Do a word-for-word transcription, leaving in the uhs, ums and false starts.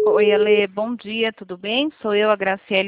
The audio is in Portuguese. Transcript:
Oi, Ale, bom dia, tudo bem? Sou eu, a Graciele